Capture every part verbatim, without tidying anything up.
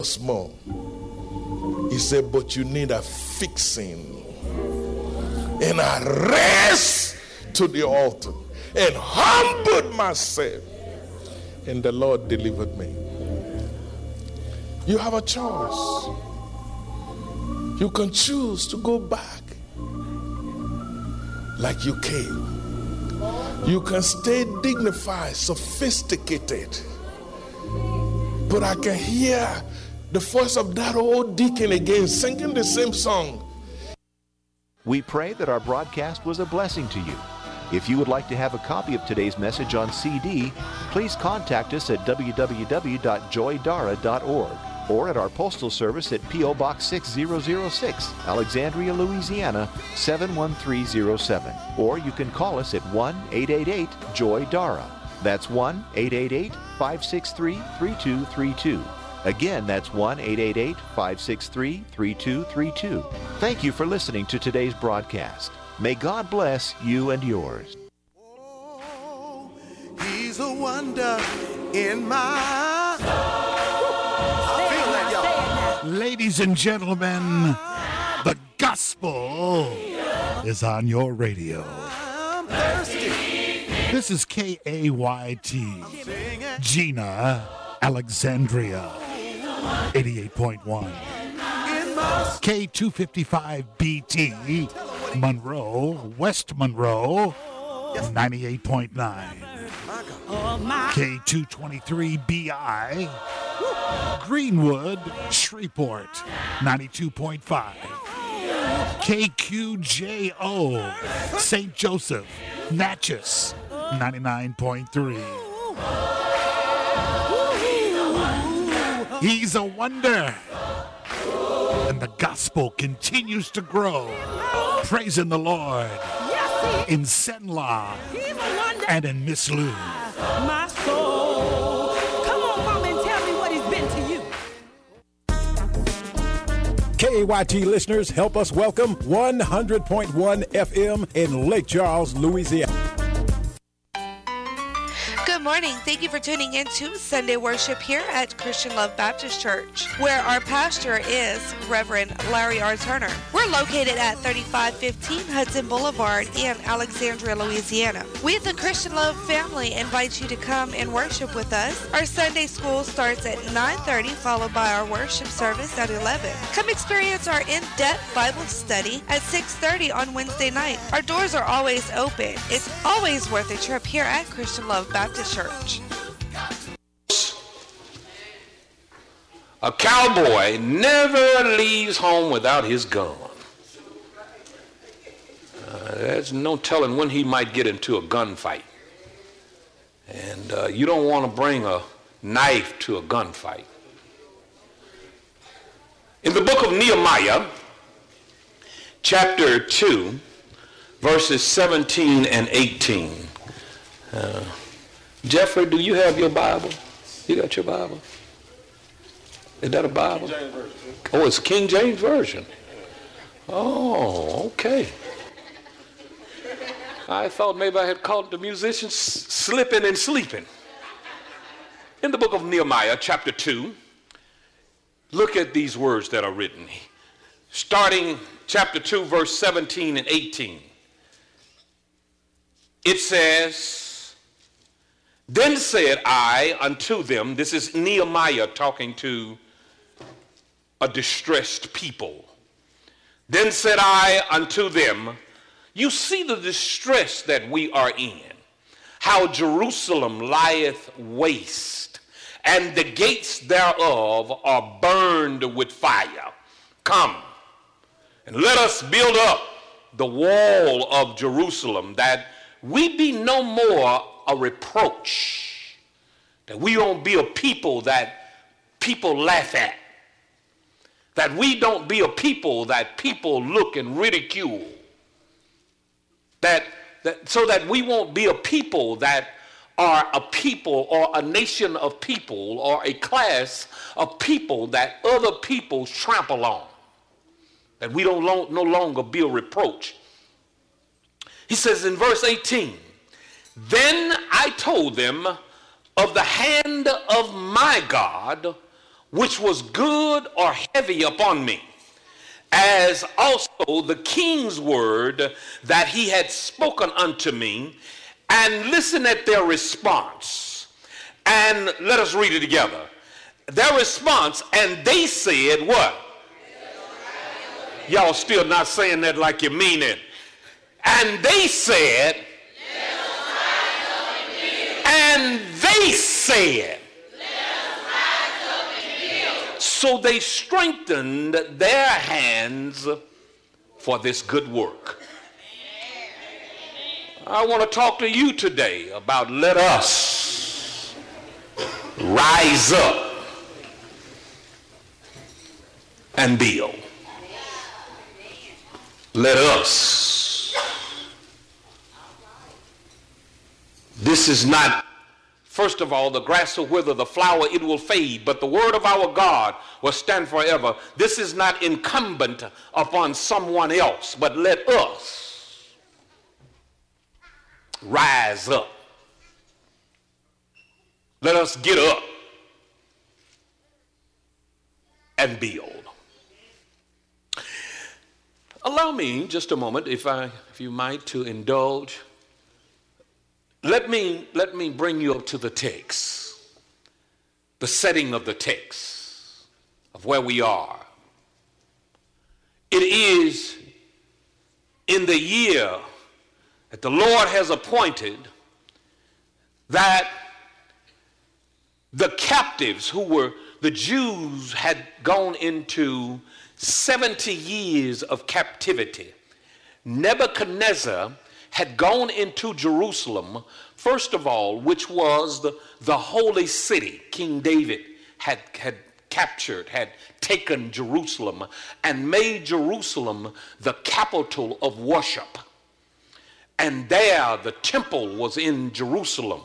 more. He said, but you need a fixing. And I raced to the altar and humbled myself. And the Lord delivered me. You have a choice. You can choose to go back like you came. You can stay dignified, sophisticated. But I can hear the voice of that old deacon again singing the same song. We pray that our broadcast was a blessing to you. If you would like to have a copy of today's message on C D, please contact us at w w w dot joy dara dot org or at our postal service at P O Box six thousand six, Alexandria, Louisiana seven one three zero seven. Or you can call us at one eight eight eight joy dara. That's one eight eight eight, five six three, three two three two. Again, that's one eight eight eight, five six three, three two three two. Thank you for listening to today's broadcast. May God bless you and yours. Oh, he's a wonder in my soul. I feel that, y'all. Ladies and gentlemen, the gospel is on your radio. I'm thirsty. This is K A Y T, Gina, Alexandria, eighty-eight point one. K two fifty-five B T, Monroe, West Monroe, ninety-eight point nine. K two twenty-three B I, Greenwood, Shreveport, ninety-two point five. K Q J O, Saint Joseph, Natchez, ninety-nine point three. He's a wonder. And the gospel continues to grow. Praising the Lord in Senla and in Miss Lou. My soul. Come on, Mom, and tell me what he's been to you. K A Y T listeners, help us welcome one hundred point one F M in Lake Charles, Louisiana. Good morning. Thank you for tuning in to Sunday worship here at Christian Love Baptist Church, where our pastor is Reverend Larry R. Turner. We're located at thirty-five fifteen Hudson Boulevard in Alexandria, Louisiana. We, the Christian Love family, invite you to come and worship with us. Our Sunday school starts at nine thirty, followed by our worship service at eleven. Come experience our in-depth Bible study at six thirty on Wednesday night. Our doors are always open. It's always worth a trip here at Christian Love Baptist Church. A cowboy never leaves home without his gun. Uh, there's no telling when he might get into a gunfight. And uh, you don't want to bring a knife to a gunfight. In the book of Nehemiah, chapter two, verses seventeen and eighteen. Uh, Jeffrey, do you have your Bible? You got your Bible? Is that a Bible? King James Version. Oh, it's King James Version. Oh, okay. I thought maybe I had caught the musicians slipping and sleeping. In the book of Nehemiah, chapter two, look at these words that are written. Starting chapter two, verse seventeen and eighteen. It says, "Then said I unto them," this is Nehemiah talking to a distressed people. "Then said I unto them, you see the distress that we are in, how Jerusalem lieth waste, and the gates thereof are burned with fire. Come, and let us build up the wall of Jerusalem, that we be no more a reproach, that we don't be a people that people laugh at, that we don't be a people that people look and ridicule, that, that so that we won't be a people that are a people or a nation of people or a class of people that other people trample on, that we don't long, no longer be a reproach." He says in verse eighteen, "Then I told them of the hand of my God which was good or heavy upon me, as also the king's word that he had spoken unto me. And listen at their response. And let us read it together. Their response, and they said what? Y'all still not saying that like you mean it. And they said, and they said, so they strengthened their hands for this good work. I want to talk to you today about let us rise up and build. Let us. This is not, first of all, the grass will wither, the flower it will fade, but the word of our God will stand forever. This is not incumbent upon someone else, but let us rise up. Let us get up and build. Allow me just a moment, if I, if you might, to indulge. Let me, let me bring you up to the text, the setting of the text of where we are. It is in the year that the Lord has appointed that the captives who were the Jews had gone into seventy years of captivity. Nebuchadnezzar had gone into Jerusalem, first of all, which was the, the holy city. King David had, had captured, had taken Jerusalem and made Jerusalem the capital of worship. And there the temple was in Jerusalem.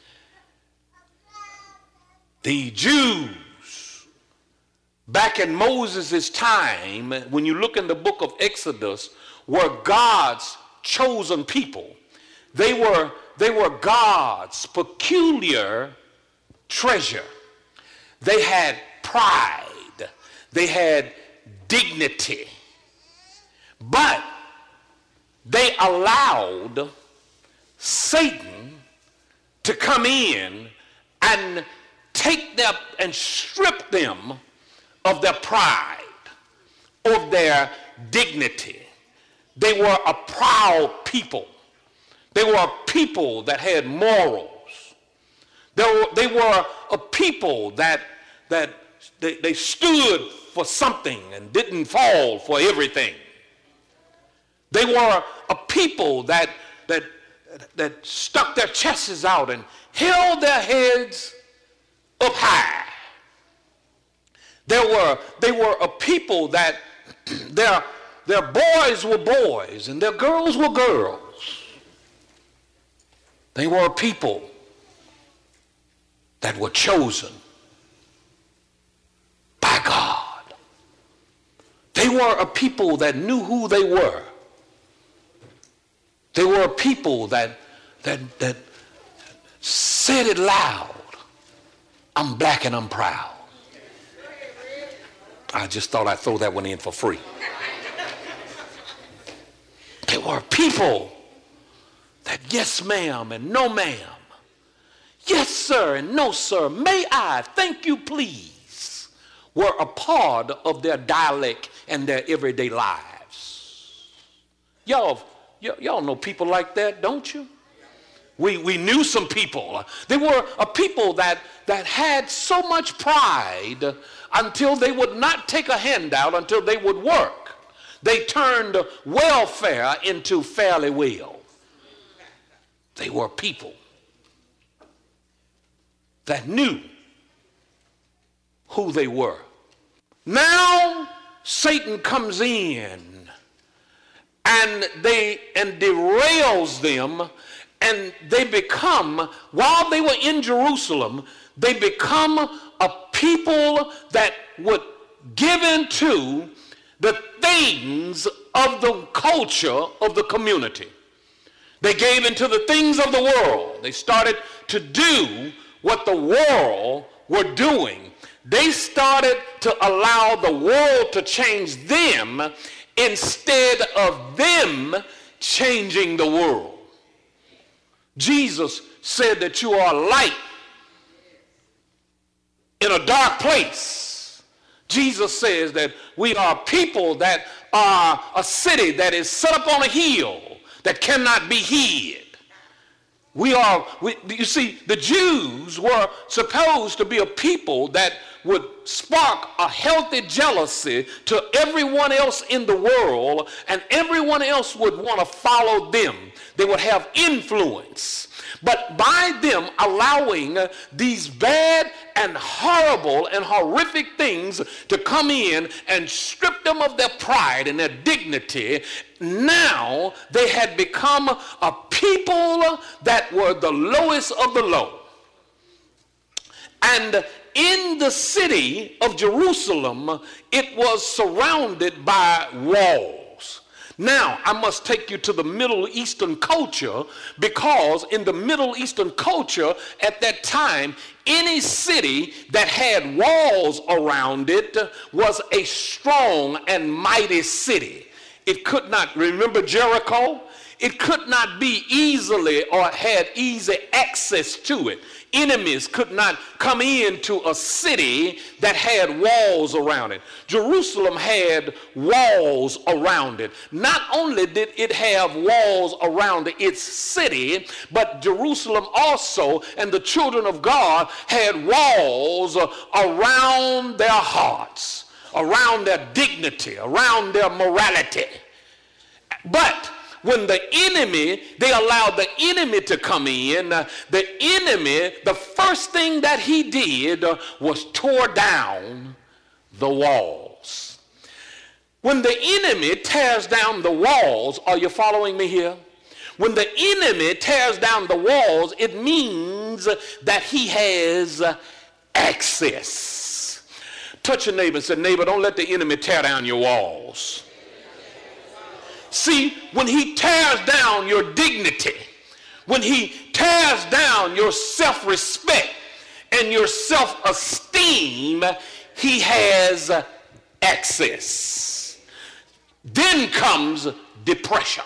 The Jews, back in Moses' time, when you look in the book of Exodus, were God's chosen people. They were, they were God's peculiar treasure. They had pride. They had dignity. But they allowed Satan to come in and take them and strip them of their pride, of their dignity. They were a proud people. They were a people that had morals. They were, they were a people that, that they, they stood for something and didn't fall for everything. They were a people that, that, that stuck their chests out and held their heads up high. They were, they were a people that their, their boys were boys and their girls were girls. They were a people that were chosen by God. They were a people that knew who they were. They were a people that, that, that said it loud, I'm black and I'm proud. I just thought I'd throw that one in for free. They were people that yes ma'am and no ma'am, yes sir and no sir, may I, thank you please, were a part of their dialect and their everyday lives. Y'all, y- y'all know people like that, don't you? We, we knew some people. They were a people that, that had so much pride until they would not take a handout, until they would work. They turned welfare into fairly well. They were people that knew who they were. Now Satan comes in and they and derails them, and they become, while they were in Jerusalem, they become a people that would give into the things of the culture of the community. They gave into the things of the world. They started to do what the world were doing. They started to allow the world to change them instead of them changing the world. Jesus said that you are light in a dark place. Jesus says that we are people that are a city that is set up on a hill that cannot be hid. We are, we, you see, the Jews were supposed to be a people that would spark a healthy jealousy to everyone else in the world, and everyone else would want to follow them. They would have influence. But by them allowing these bad and horrible and horrific things to come in and strip them of their pride and their dignity, now they had become a people that were the lowest of the low. And in the city of Jerusalem, it was surrounded by walls. Now, I must take you to the Middle Eastern culture, because in the Middle Eastern culture at that time, any city that had walls around it was a strong and mighty city. It could not, remember Jericho? It could not be easily or had easy access to it. Enemies could not come into a city that had walls around it. Jerusalem had walls around it. Not only did it have walls around its city, but Jerusalem also and the children of God had walls around their hearts, around their dignity, around their morality. But when the enemy, they allowed the enemy to come in, uh, the enemy, the first thing that he did uh, was tore down the walls. When the enemy tears down the walls, are you following me here? When the enemy tears down the walls, it means that he has access. Touch your neighbor and say, neighbor, don't let the enemy tear down your walls. See, when he tears down your dignity, when he tears down your self-respect and your self-esteem, he has access. Then comes depression.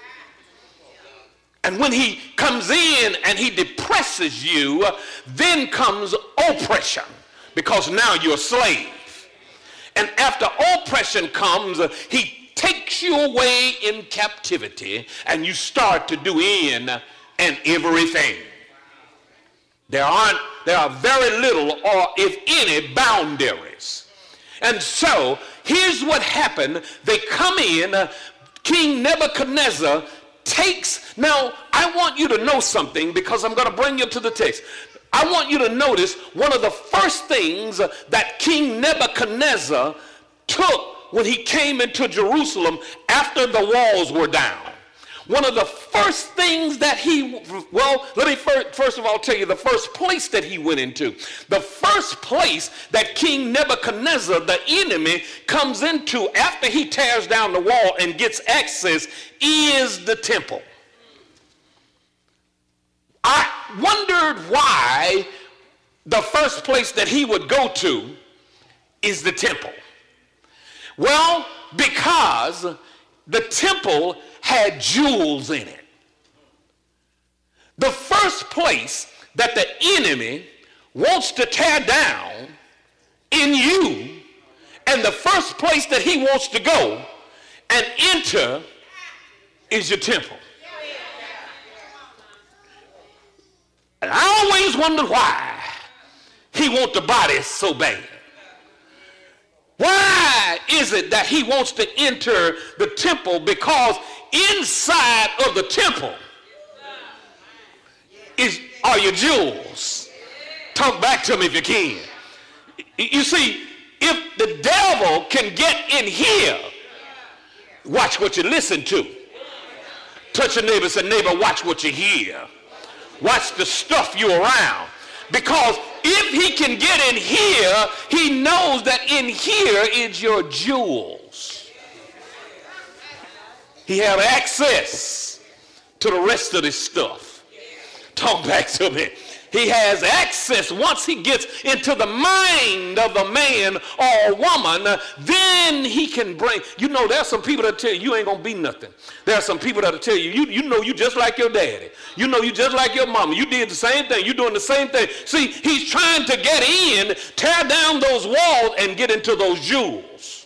And when he comes in and he depresses you, then comes oppression, because now you're a slave. And after oppression comes, he takes you away in captivity, and you start to do in and everything. There aren't, there are very little, or if any, boundaries. And so here's what happened. They come in, uh, King Nebuchadnezzar takes, now I want you to know something, because I'm going to bring you to the text. I want you to notice one of the first things that King Nebuchadnezzar took when he came into Jerusalem after the walls were down. One of the first things that he, well, let me first, first of all tell you the first place that he went into. The first place that King Nebuchadnezzar, the enemy, comes into after he tears down the wall and gets access is the temple. I wondered why the first place that he would go to is the temple. Well, because the temple had jewels in it. The first place that the enemy wants to tear down in you, and the first place that he wants to go and enter, is your temple. And I always wondered why he wants the body so bad. Why is it that he wants to enter the temple? Because inside of the temple is are your jewels. Talk back to me if you can. You see, if the devil can get in here, watch what you listen to. Touch your neighbor and say, neighbor, watch what you hear. Watch the stuff you're around. Because if he can get in here, he knows that in here is your jewels. He have access to the rest of this stuff. Talk back to me. He has access. Once he gets into the mind of a man or a woman, then he can bring, you know, there's some people that tell you you ain't going to be nothing. There are some people that will tell you, you, you know you just like your daddy. You know you just like your mama. You did the same thing. You're doing the same thing. See, he's trying to get in, tear down those walls, and get into those jewels.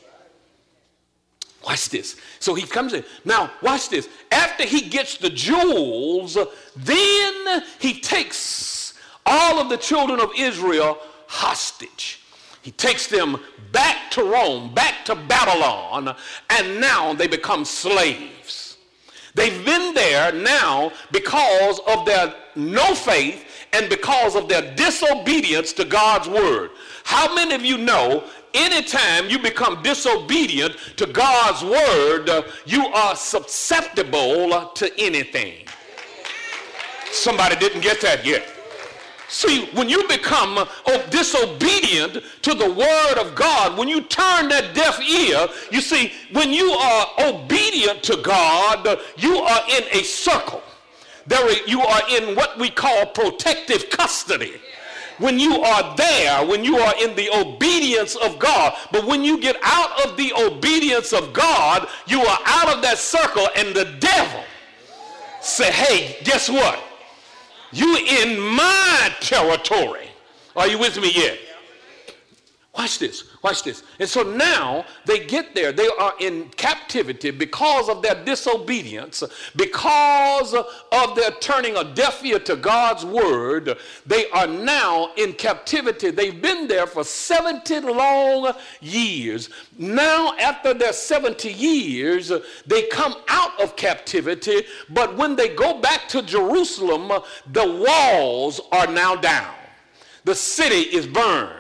Watch this. So he comes in. Now, watch this. After he gets the jewels, then he takes all of the children of Israel hostage. He takes them back to Rome, back to Babylon, and now they become slaves. They've been there now because of their no faith and because of their disobedience to God's word. How many of you know anytime you become disobedient to God's word, you are susceptible to anything? Somebody didn't get that yet. See, when you become oh, disobedient to the word of God, when you turn that deaf ear, you see, when you are obedient to God, you are in a circle. There, you are in what we call protective custody. When you are there, when you are in the obedience of God. But when you get out of the obedience of God, you are out of that circle, and the devil say, hey, guess what? You in my territory. Are you with me yet? Watch this. Watch this. And so now they get there. They are in captivity because of their disobedience, because of their turning a deaf ear to God's word. They are now in captivity. They've been there for seventy long years. Now, after their seventy years, they come out of captivity. But when they go back to Jerusalem, the walls are now down. The city is burned.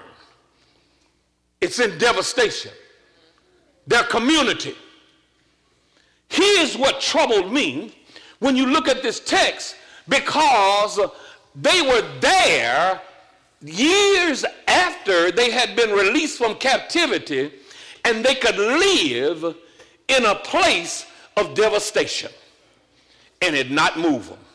It's in devastation. Their community. Here's what troubled me when you look at this text, because they were there years after they had been released from captivity, and they could live in a place of devastation, and it not move them.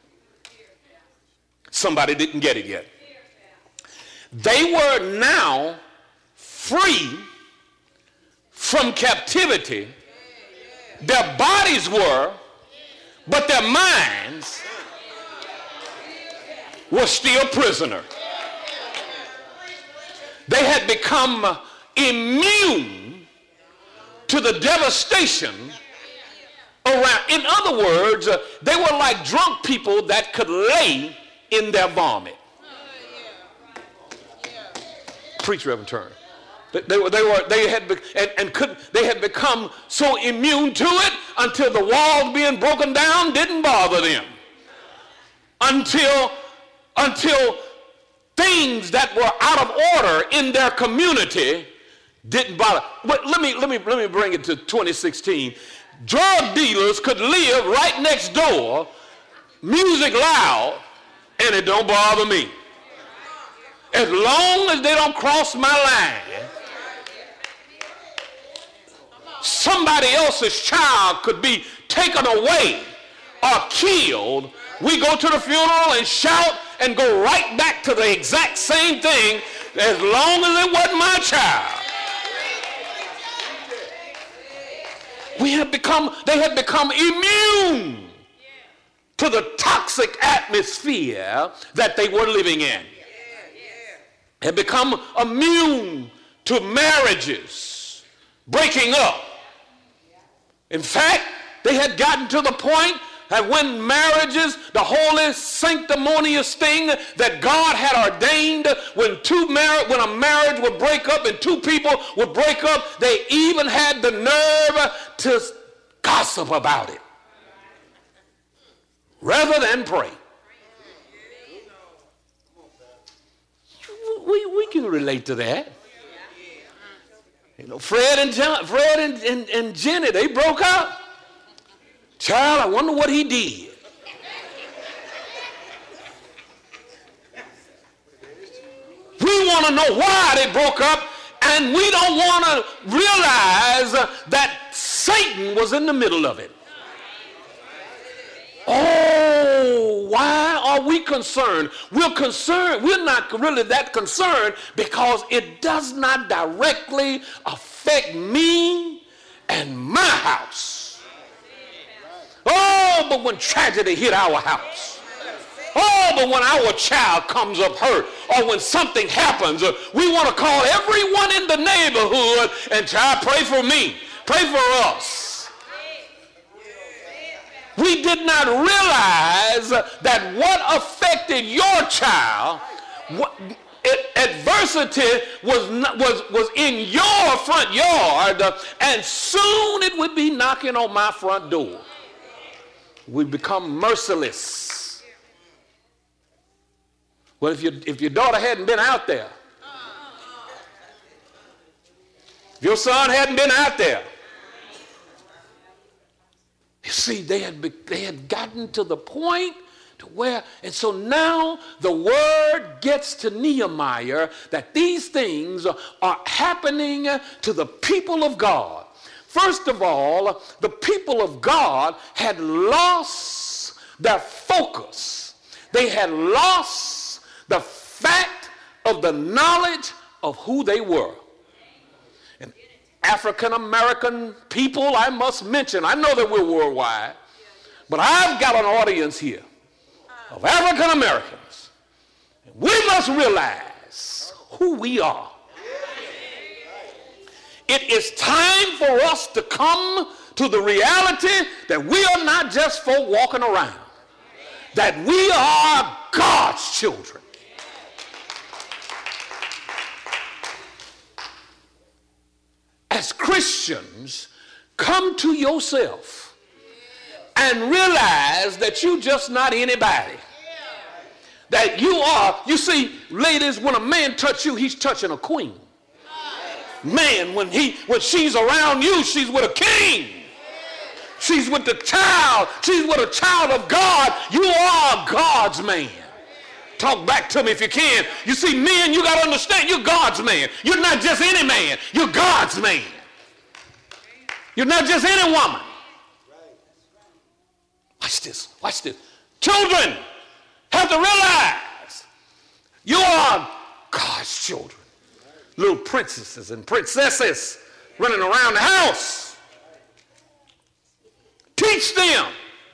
Somebody didn't get it yet. They were now free from captivity. Their bodies were, but their minds were still prisoner. They had become immune to the devastation around. In other words, they were like drunk people that could lay in their vomit. Preach, Reverend Turner. They were, they were, they had, and, and could, they had become so immune to it until the walls being broken down didn't bother them. Until, until things that were out of order in their community didn't bother. But let me, let me, let me bring it to twenty sixteen. Drug dealers could live right next door, music loud, and it don't bother me. As long as they don't cross my line. Somebody else's child could be taken away or killed. We go to the funeral and shout and go right back to the exact same thing, as long as it wasn't my child. We have become, they have become immune to the toxic atmosphere that they were living in. Had become immune to marriages breaking up. In fact, they had gotten to the point that when marriages, the holy sanctimonious thing that God had ordained, when two mar- when a marriage would break up and two people would break up, they even had the nerve to gossip about it rather than pray. We, we can relate to that. You know, Fred and John, Fred and, and, and Jenny, they broke up. Child, I wonder what he did. We want to know why they broke up, and we don't want to realize that Satan was in the middle of it. Oh, So why are we concerned? We're concerned, we're not really that concerned because it does not directly affect me and my house. Oh, but when tragedy hit our house, oh, but when our child comes up hurt, or when something happens, uh, we want to call everyone in the neighborhood and try to pray for me, pray for us. We did not realize that what affected your child, what, it, adversity was, not, was, was in your front yard, uh, and soon it would be knocking on my front door. We become merciless. Well, if, you, if your daughter hadn't been out there, if your son hadn't been out there, you see, they had, be, they had gotten to the point to where, and so now the word gets to Nehemiah that these things are, are happening to the people of God. First of all, the people of God had lost their focus. They had lost the fact of the knowledge of who they were. African-American people, I must mention, I know that we're worldwide, but I've got an audience here of African-Americans. We must realize who we are. It is time for us to come to the reality that we are not just folk walking around, that we are God's children. As Christians, come to yourself and realize that you're just not anybody. That you are, you see, ladies, when a man touches you, he's touching a queen. Man, when he when she's around you, she's with a king. She's with the child. She's with a child of God. You are God's man. Talk back to me if you can. You see, men, you got to understand, you're God's man. You're not just any man. You're God's man. You're not just any woman. Watch this. Watch this. Children have to realize you are God's children. Little princesses and princesses running around the house. Teach them.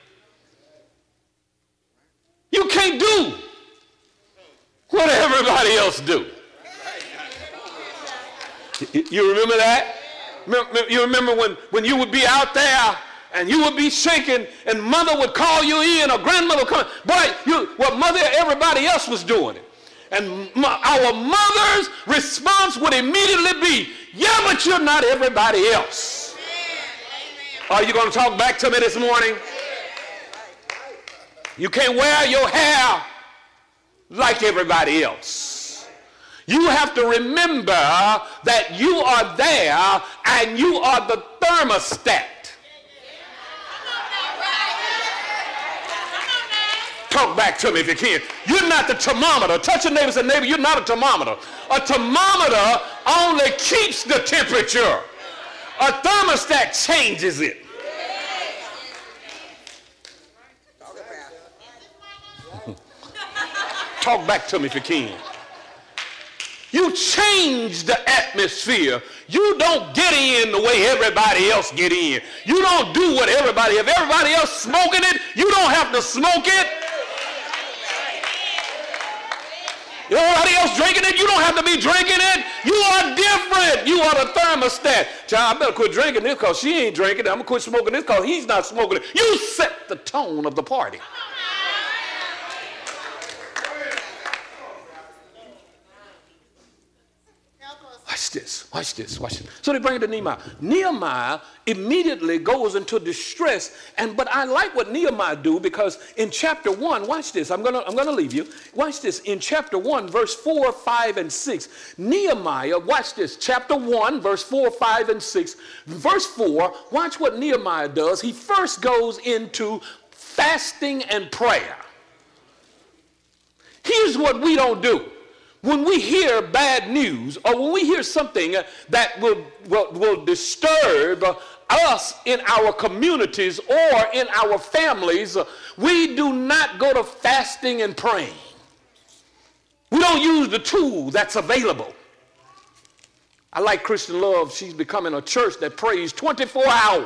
You can't do what everybody else do. You remember that? You remember when, when you would be out there and you would be shaking and mother would call you in or grandmother would come. Boy, you, well, mother, everybody else was doing it. And our mother's response would immediately be, yeah, but you're not everybody else. Are you going to talk back to me this morning? You can't wear your hair like everybody else. You have to remember that you are there and you are the thermostat. Talk back to me if you can. You're not the thermometer. Touch your neighbor and say, neighbor, you're not a thermometer. A thermometer only keeps the temperature. A thermostat changes it. Talk back to me if you can. You change the atmosphere. You don't get in the way everybody else get in. You don't do what everybody, if everybody else smoking it, you don't have to smoke it. If everybody else drinking it, you don't have to be drinking it. You are different. You are the thermostat. Child, I better quit drinking this because she ain't drinking it. I'm going to quit smoking this because he's not smoking it. You set the tone of the party. Watch this, watch this, watch this. So they bring it to Nehemiah. Nehemiah immediately goes into distress, and but I like what Nehemiah do because in chapter one, watch this, I'm gonna I'm gonna leave you. Watch this, in chapter one, verse four, five, and six. Nehemiah, watch this, chapter one, verse four, five, and six. Verse four, watch what Nehemiah does. He first goes into fasting and prayer. Here's what we don't do. when we hear bad news or when we hear something that will, will, will disturb us in our communities or in our families, we do not go to fasting and praying. We don't use the tool that's available. I like Christian Love. She's becoming a church that prays twenty-four hours.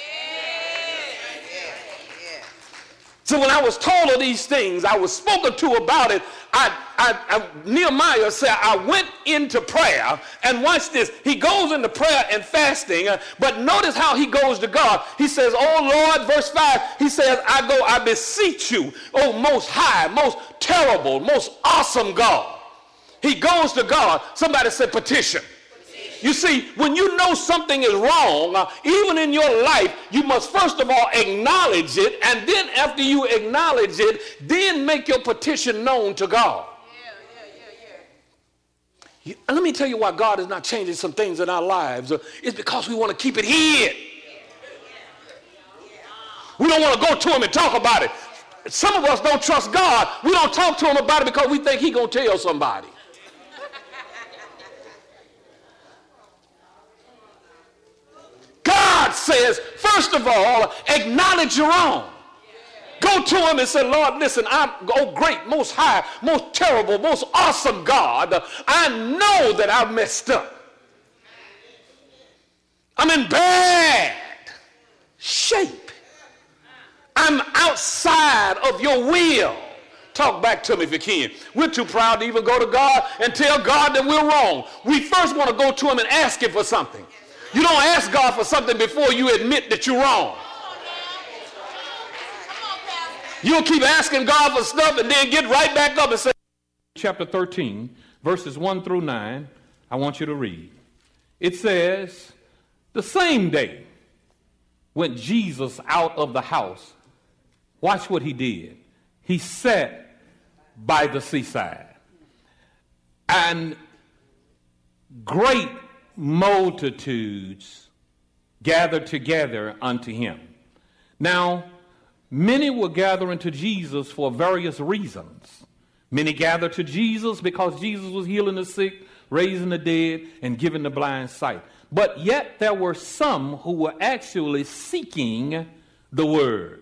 So when I was told of these things, I was spoken to about it. I, I, I, Nehemiah said, I went into prayer, and watch this. He goes into prayer and fasting, uh, but notice how he goes to God. He says, oh Lord, verse five, he says, I go, I beseech you, oh most high, most terrible, most awesome God. He goes to God. Somebody said petition. You see, when you know something is wrong, uh, even in your life, you must first of all acknowledge it, and then after you acknowledge it, then make your petition known to God. Yeah, yeah, yeah, yeah. You, let me tell you why God is not changing some things in our lives. Uh, it's because we want to keep it hid. We don't want to go to him and talk about it. Some of us don't trust God. We don't talk to him about it because we think he's going to tell somebody. God says, first of all, acknowledge your wrong. Go to him and say, Lord, listen, I'm, oh great, most high, most terrible, most awesome God. I know that I've messed up. I'm in bad shape. I'm outside of your will. Talk back to me if you can. We're too proud to even go to God and tell God that we're wrong. We first want to go to him and ask him for something. You don't ask God for something before you admit that you're wrong. You'll keep asking God for stuff and then get right back up and say, chapter thirteen, verses one through nine, I want you to read. It says, the same day went Jesus out of the house. Watch what he did. He sat by the seaside, and great multitudes gathered together unto him. Now, many were gathering to Jesus for various reasons. Many gathered to Jesus because Jesus was healing the sick, raising the dead, and giving the blind sight. But yet there were some who were actually seeking the word.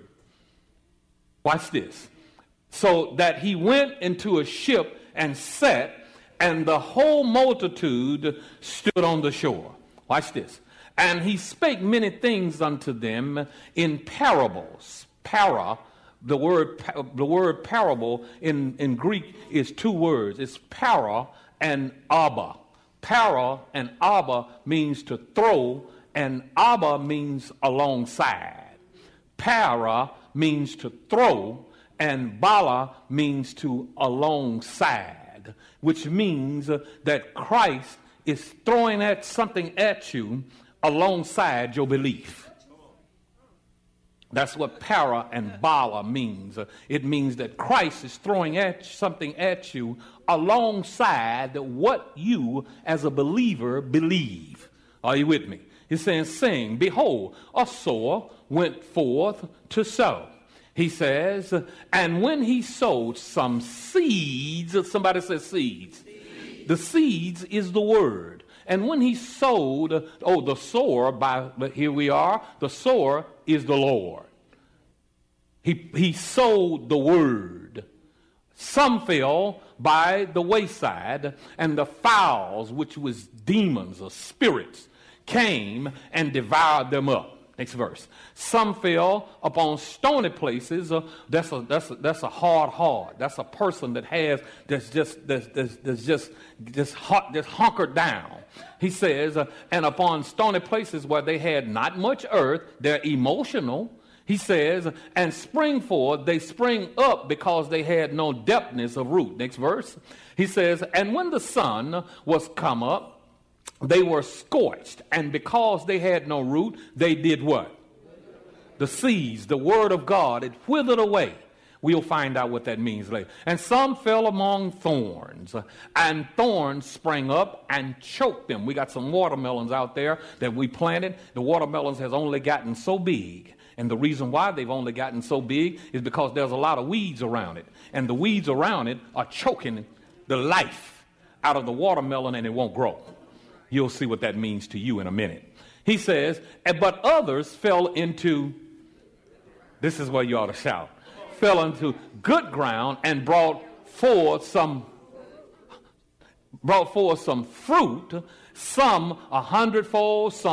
Watch this. So that he went into a ship and sat, and the whole multitude stood on the shore. Watch this. And he spake many things unto them in parables. Para, the word, the word parable in, in Greek is two words. It's para and abba. Para and abba means to throw, and abba means alongside. Para means to throw, and bala means to alongside, which means uh, that Christ is throwing at something at you alongside your belief. That's what para and bala means. Uh, it means that Christ is throwing at something at you alongside what you as a believer believe. Are you with me? He's saying, sing, behold, a sower went forth to sow. He says, and when he sowed some seeds, somebody says seeds. seeds. The seeds is the word. And when he sowed, oh, the sower, by, but here we are, the sower is the Lord. He, he sowed the word. Some fell by the wayside, and the fowls, which was demons or spirits, came and devoured them up. Next verse. Some fell upon stony places. Uh, that's a that's a, that's a hard heart. That's a person that has that's just that's, that's, that's just just hot just hunkered down. He says, uh, and upon stony places where they had not much earth, they're emotional. He says, and spring forth, they spring up because they had no depthness of root. Next verse. He says, and when the sun was come up, they were scorched, and because they had no root, they did what? The seeds, the word of God, it withered away. We'll find out what that means later. And some fell among thorns, and thorns sprang up and choked them. We got some watermelons out there that we planted. The watermelons has only gotten so big. And the reason why they've only gotten so big is because there's a lot of weeds around it. And the weeds around it are choking the life out of the watermelon and it won't grow. You'll see what that means to you in a minute. He says, but others fell into, this is where you ought to shout, fell into good ground and brought forth some, brought forth some fruit, some a hundredfold, some